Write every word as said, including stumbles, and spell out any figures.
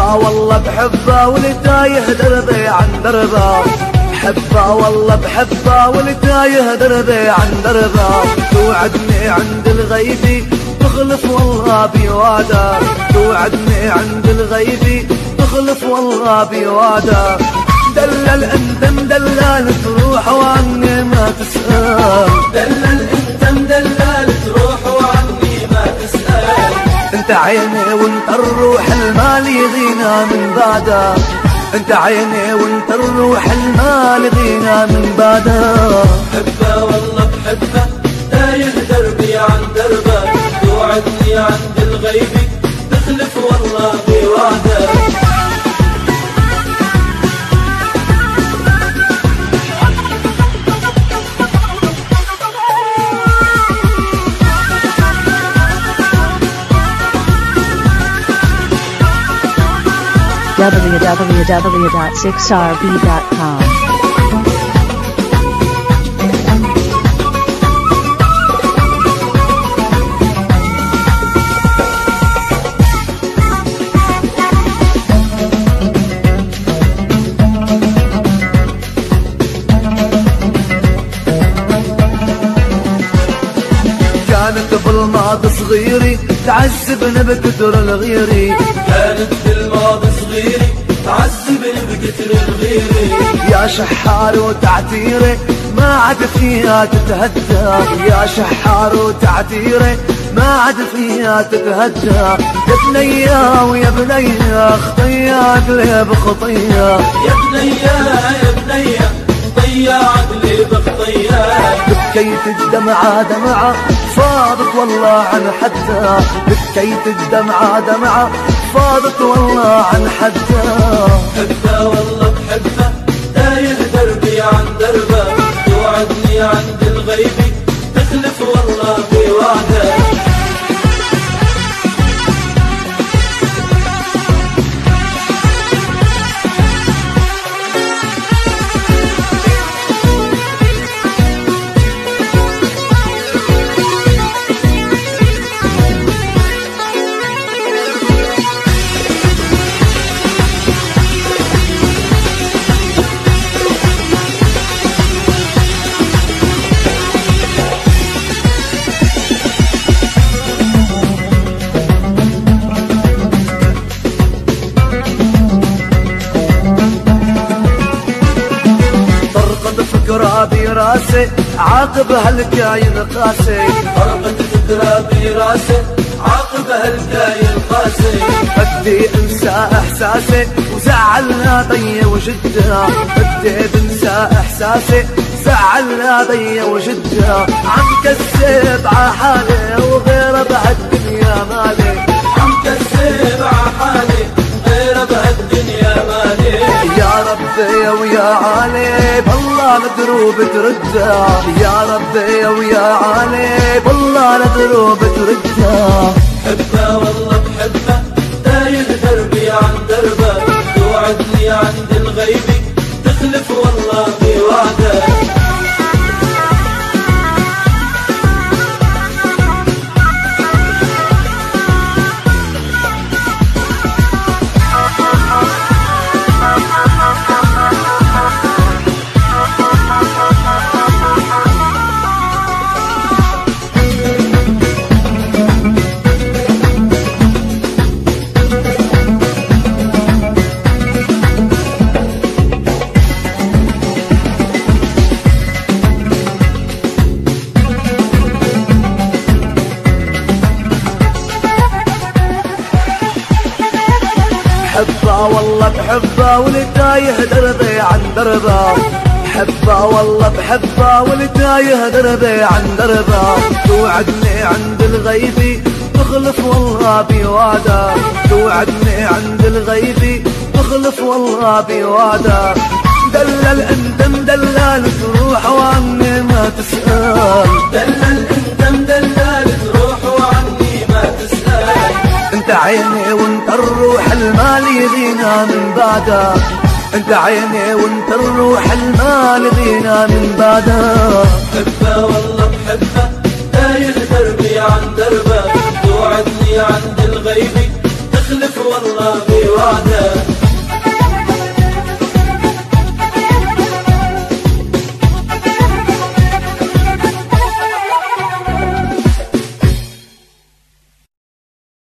حبه والله بحبه والتايه دربي عن دربه، حبه والله بحبه والتايه دربي عن دربه، توعدني عند الغيبي تخلف والله بوعده، توعدني عند الغيبي تخلف والله بوعده، دلل انت مدلل تروح وعني ما تسأل، دلل انت مدلل تروح وعني ما تسأل، انت عيني وانت الروح المال يغينا من بعده، انت عيني وانت الروح المال يغينا من بعده. حبه والله بحبه تايه دربي عن دربه، توعدني عند الغيبي تخلف والله بوعده. w w w dot six r b dot com كانت بالماضي صغيري تعذبني بكتر الغيري، كانت بالماضي صغيري تعذبني بكتر الغيري، يا شحار وتعتيري ما عاد فيها تتهدى، يا شحار وتعتيري ما عاد فيها تتهدى، يا بنيا ويا بنيا خطية عقلي بخطية، يا بنيا يا بنيا خطية عقلي بخطية، بكيت الدمعة دمعة فاضت والله عن حدها، بكيت الدمعة دمعة فاضت والله عن حدها. حبه والله بحبه تايه دربي عن دربه، توعدني عند الغيبي تخلف والله بوعده. فكرة براسي عاقب هالكاين قاسي، فرقت فكرة براسي عاقب هالكاين قاسي، بدي انسى احساسي وزعلنا ضي وجده، بدي بنسى احساسي زعلنا ضي وجده، عم كذب عحالي وغيره بهالدنيا مالي، عم كذب عحالي غيره بهالدنيا مالي، يا ربي ويا عالي بالله مدروب ترده، يا ربي ويا عالي بالله مدروب ترده. حبه والله بحبه تايه دربي عن دربه، توعدني عند الغيبي تخلف والله بوعده. حبه والله بحبه والتايه دربي عن دربه، حبه والله بحبه والتايه دربي عن دربه، توعدني عند الغيبي تخلف والله بوعده، توعدني عند الغيبي تخلف والله بوعده، دلل انت مدلل تروح وعني ما تسأل، دلل انت مدلل تروح وعني ما تسأل، انت عيني وانت الروح المال يغينا من بعده، انت عيني وانت الروح المال يغينا من بعده. حبه والله بحبه تايه دربي عن دربه، توعدني عند الغيبي تخلف يخلف والله في وعده.